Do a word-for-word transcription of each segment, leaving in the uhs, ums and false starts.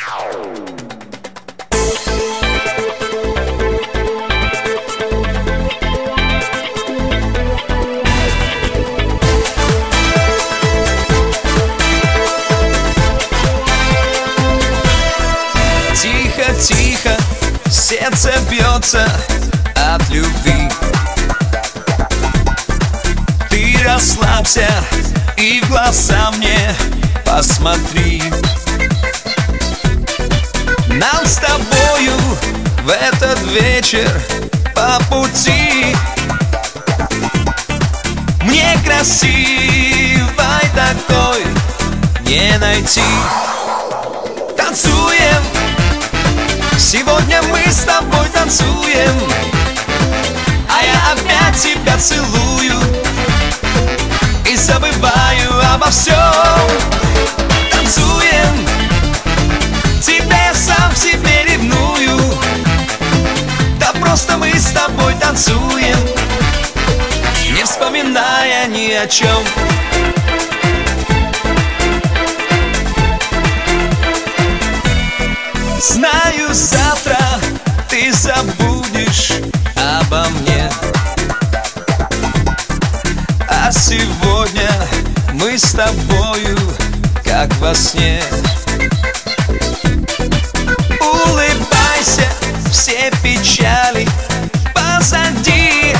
Тихо, сердце бьется от любви. Ты расслабься и в глаза мне посмотри. Нам с тобою в этот вечер по пути. Мне красивой такой не найти. Танцуем, сегодня мы с тобой танцуем, а я опять тебя целую и забываю обо всем. Танцуем, тебя я сам в себе ревную. Да просто мы с тобой танцуем, не вспоминая ни о чем. Знаю, завтра ты забудешь обо мне, а сегодня мы с тобою как во сне. Улыбайся, все печали позади.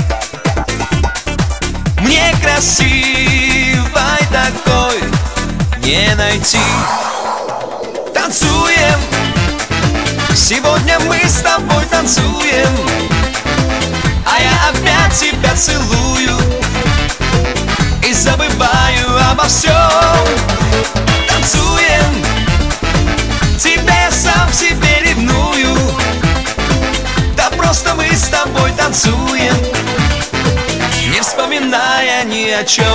Мне красивой такой не найти. Танцуем, сегодня мы с тобой танцуем, а я опять тебя целую и забываю обо всем. Танцуем, тебя я сам в себе ревную. Да просто мы с тобой танцуем, не вспоминая ни о чем.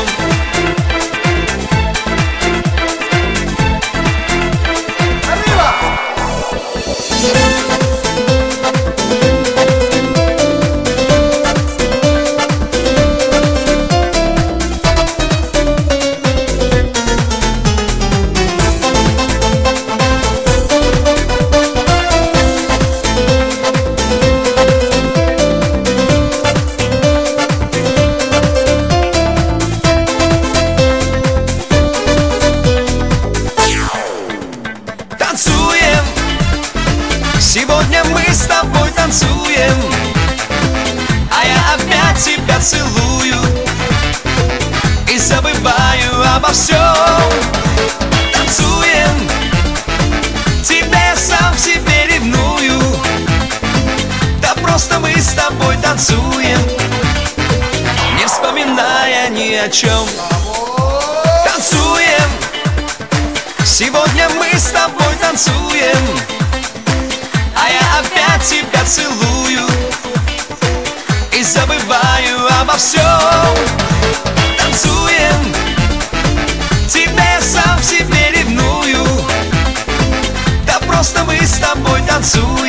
Сегодня мы с тобой танцуем, а я опять тебя целую и забываю обо всем. Танцуем, тебя я сам в себе ревную. Да просто мы с тобой танцуем, не вспоминая ни о чем. Танцуем, сегодня мы с тобой танцуем, а я опять тебя целую и забываю обо всем. Танцуем, тебя я сам в себе ревную. Да просто мы с тобой танцуем,